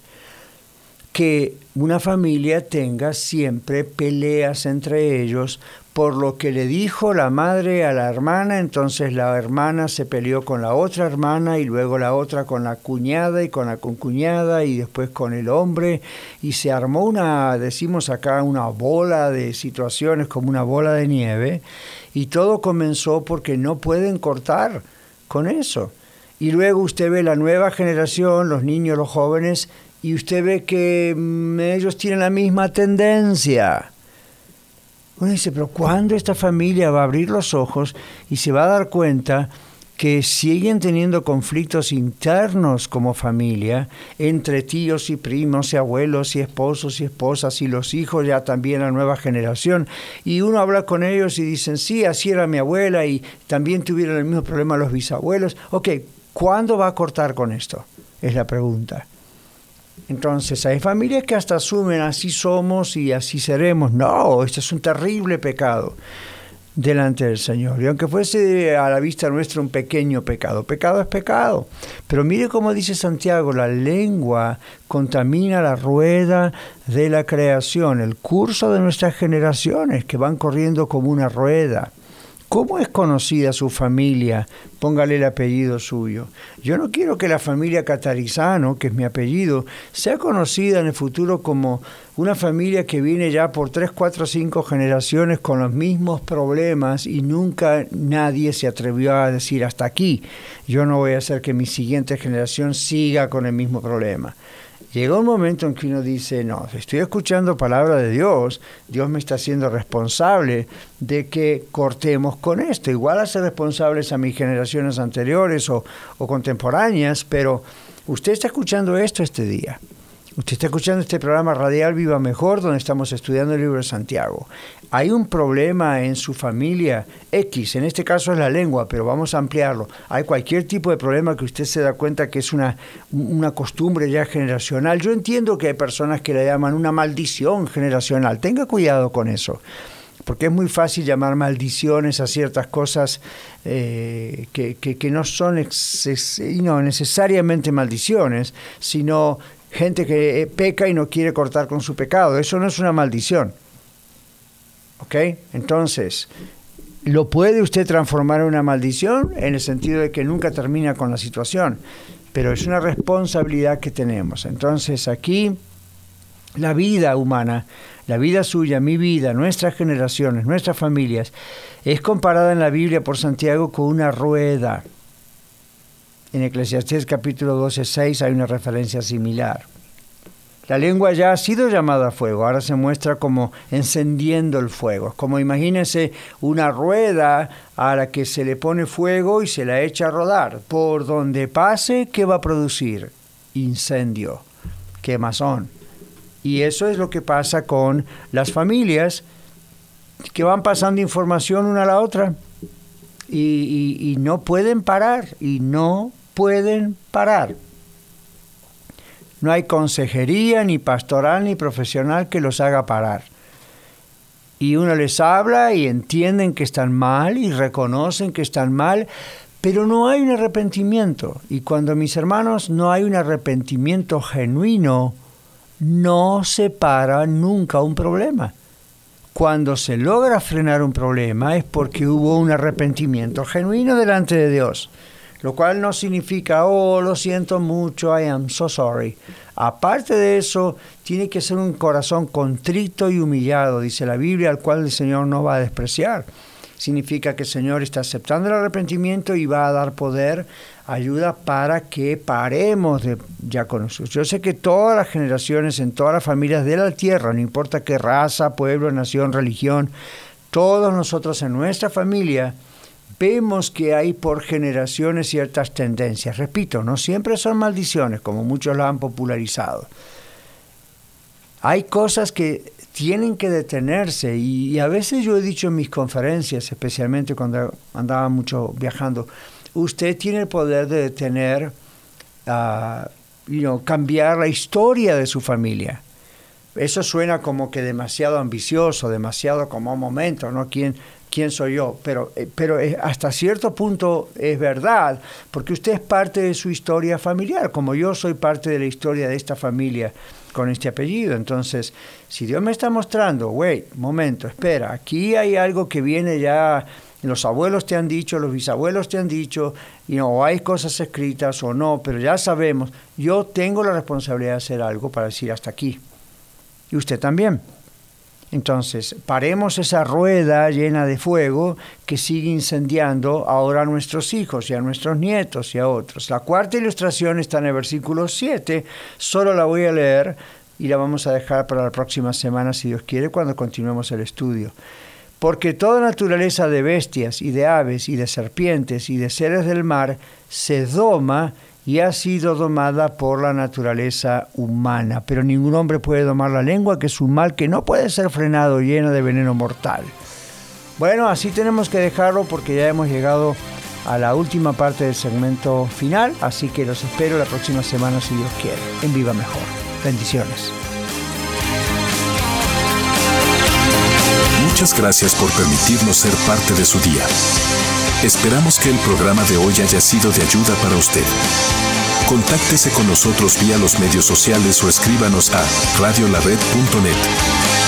que una familia tenga siempre peleas entre ellos por lo que le dijo la madre a la hermana? Entonces la hermana se peleó con la otra hermana, y luego la otra con la cuñada y con la concuñada, y después con el hombre, y se armó decimos acá, una bola de situaciones, como una bola de nieve, y todo comenzó porque no pueden cortar con eso. Y luego usted ve la nueva generación, los niños, los jóvenes, y usted ve que ellos tienen la misma tendencia. Uno dice, pero ¿cuándo esta familia va a abrir los ojos y se va a dar cuenta que siguen teniendo conflictos internos como familia, entre tíos y primos y abuelos y esposos y esposas y los hijos, ya también la nueva generación? Y uno habla con ellos y dicen, sí, así era mi abuela y también tuvieron el mismo problema los bisabuelos. Ok, ¿cuándo va a cortar con esto? Es la pregunta. Entonces, hay familias que hasta asumen, así somos y así seremos. No, esto es un terrible pecado delante del Señor. Y aunque fuese a la vista nuestra un pequeño pecado, pecado es pecado. Pero mire cómo dice Santiago, la lengua contamina la rueda de la creación, el curso de nuestras generaciones que van corriendo como una rueda. ¿Cómo es conocida su familia? Póngale el apellido suyo. Yo no quiero que la familia Catarizano, que es mi apellido, sea conocida en el futuro como una familia que viene ya por 3, 4, 5 generaciones con los mismos problemas y nunca nadie se atrevió a decir hasta aquí. Yo no voy a hacer que mi siguiente generación siga con el mismo problema. llega un momento en que uno dice, no, estoy escuchando palabra de Dios, Dios me está haciendo responsable de que cortemos con esto. Igual a ser responsables a mis generaciones anteriores o contemporáneas, pero usted está escuchando esto este día. Usted está escuchando este programa radial Viva Mejor, donde estamos estudiando el libro de Santiago. Hay un problema en su familia X, en este caso es la lengua, pero vamos a ampliarlo. Hay cualquier tipo de problema que usted se da cuenta que es una costumbre ya generacional. Yo entiendo que hay personas que le llaman una maldición generacional. Tenga cuidado con eso, porque es muy fácil llamar maldiciones a ciertas cosas que no son no necesariamente maldiciones, sino gente que peca y no quiere cortar con su pecado. Eso no es una maldición. ¿Ok? Entonces, ¿lo puede usted transformar en una maldición? En el sentido de que nunca termina con la situación. Pero es una responsabilidad que tenemos. Entonces, aquí, la vida humana, la vida suya, mi vida, nuestras generaciones, nuestras familias, es comparada en la Biblia por Santiago con una rueda. En Eclesiastés capítulo 12:6 hay una referencia similar. La lengua ya ha sido llamada a fuego, ahora se muestra como encendiendo el fuego. Es como imagínense una rueda a la que se le pone fuego y se la echa a rodar. Por donde pase, ¿qué va a producir? Incendio, quemazón. Y eso es lo que pasa con las familias que van pasando información una a la otra y no pueden parar, No hay consejería, ni pastoral, ni profesional que los haga parar. Y uno les habla y entienden que están mal y reconocen que están mal, pero no hay un arrepentimiento. Y cuando, mis hermanos, no hay un arrepentimiento genuino, no se para nunca un problema. Cuando se logra frenar un problema es porque hubo un arrepentimiento genuino delante de Dios. Lo cual no significa, oh, lo siento mucho, I am so sorry. Aparte de eso, tiene que ser un corazón contrito y humillado, dice la Biblia, al cual el Señor no va a despreciar. Significa que el Señor está aceptando el arrepentimiento y va a dar poder, ayuda para que paremos ya con nosotros. Yo sé que todas las generaciones, en todas las familias de la tierra, no importa qué raza, pueblo, nación, religión, todos nosotros en nuestra familia, vemos que hay por generaciones ciertas tendencias. Repito, no siempre son maldiciones, como muchos la han popularizado. Hay cosas que tienen que detenerse y a veces yo he dicho en mis conferencias, especialmente cuando andaba mucho viajando, usted tiene el poder de detener, cambiar la historia de su familia. Eso suena como que demasiado ambicioso, demasiado como un momento, ¿no? ¿Quién soy yo? Pero hasta cierto punto es verdad, porque usted es parte de su historia familiar, como yo soy parte de la historia de esta familia con este apellido. Entonces, si Dios me está mostrando, momento, espera, aquí hay algo que viene ya, los abuelos te han dicho, los bisabuelos te han dicho, o hay cosas escritas o no, pero ya sabemos, yo tengo la responsabilidad de hacer algo para decir hasta aquí. Y usted también. Entonces, paremos esa rueda llena de fuego que sigue incendiando ahora a nuestros hijos y a nuestros nietos y a otros. La cuarta ilustración está en el versículo 7. Solo la voy a leer y la vamos a dejar para la próxima semana, si Dios quiere, cuando continuemos el estudio. Porque toda naturaleza de bestias y de aves y de serpientes y de seres del mar se doma y ha sido domada por la naturaleza humana. Pero ningún hombre puede domar la lengua, que es un mal que no puede ser frenado, lleno de veneno mortal. Bueno, así tenemos que dejarlo porque ya hemos llegado a la última parte del segmento final, así que los espero la próxima semana, si Dios quiere, en Viva Mejor. Bendiciones. Muchas gracias por permitirnos ser parte de su día. Esperamos que el programa de hoy haya sido de ayuda para usted. Contáctese con nosotros vía los medios sociales o escríbanos a radiolared.net.